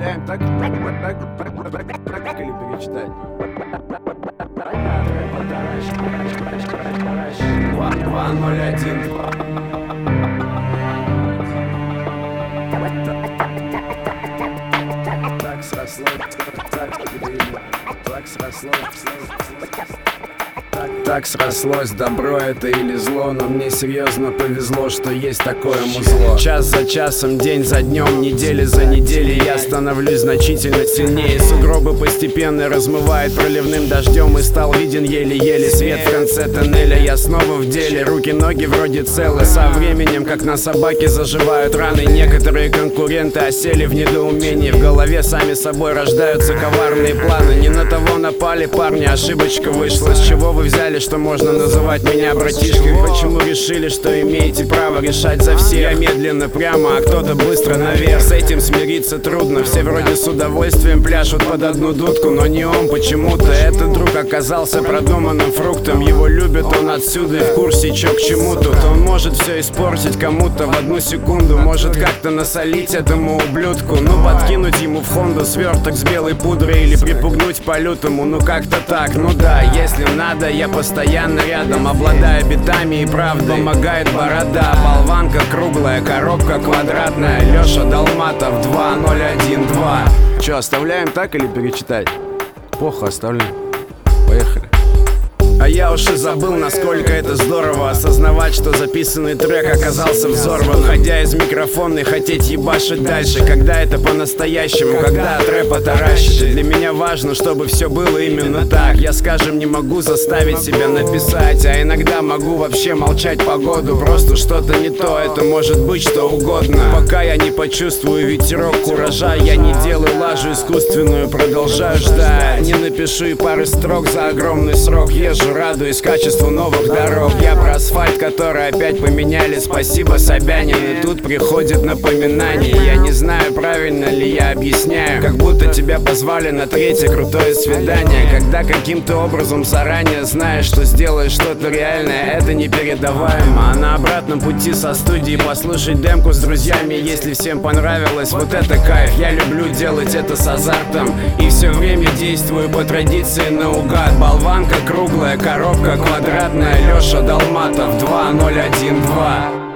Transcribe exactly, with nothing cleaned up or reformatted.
оставляем так, так, так, так, так или перечитать? два ноль один два. Так срослось, так, так срослось. Так срослось, добро это или зло, но мне серьезно повезло, что есть такое музло. Час за часом, день за днем, недели за неделей я становлюсь значительно сильнее. Сугробы постепенно размывает проливным дождем, и стал виден еле-еле свет в конце тоннеля. Я снова в деле, руки-ноги вроде целы. Со временем, как на собаке, заживают раны. Некоторые конкуренты осели в недоумении. В голове сами собой рождаются коварные планы. Не на того напали парни, ошибочка вышла. С чего вы взяли, что можно называть меня братишкой? Почему решили, что имеете право решать за всех? Я медленно прямо, а кто-то быстро наверх. С этим смириться трудно. Все вроде с удовольствием пляшут под одну дудку, но не он почему-то. Этот друг оказался продуманным фруктом. Его любит он отсюда и в курсе, чё к чему тут. Он может все испортить кому-то в одну секунду. Может как-то насолить этому ублюдку. Ну подкинуть ему в хонду сверток с белой пудрой или припугнуть по-лютому. Ну как-то так, ну да, если надо, я постоянно рядом, обладая битами и правдой. Помогает борода, болванка круглая, коробка квадратная. Лёша Долматов два ноль один два. Чё, оставляем так или перечитать? Плохо, оставляем. Поехали. А я уж и забыл, насколько это здорово осознавать, что записанный трек оказался взорван. Ходя из микрофона и хотеть ебашить дальше. Когда это по-настоящему, когда от рэпа таращит. И для меня важно, чтобы все было именно так. Я, скажем, не могу заставить себя написать, а иногда могу вообще молчать погоду. Просто что-то не то, это может быть что угодно. Пока я не почувствую ветерок куража, я не делаю лажу искусственную, продолжаю ждать. Не напишу и пары строк за огромный срок. Езжу, радуюсь качеству новых дорог. Я про асфальт, который опять поменяли. Спасибо, Собянин. И тут приходит напоминание. Я не знаю, правильно ли я объясняю. Как будто тебя позвали на третье крутое свидание. Когда каким-то образом заранее знаешь, что сделаешь что-то реальное, это непередаваемо. А на обратном пути со студии послушать демку с друзьями. Если всем понравилось, вот это кайф. Я люблю делать это с азартом. И все время действую по традиции наугад. Болванка круглая, коробка квадратная. Лёша Долматов два ноль один два.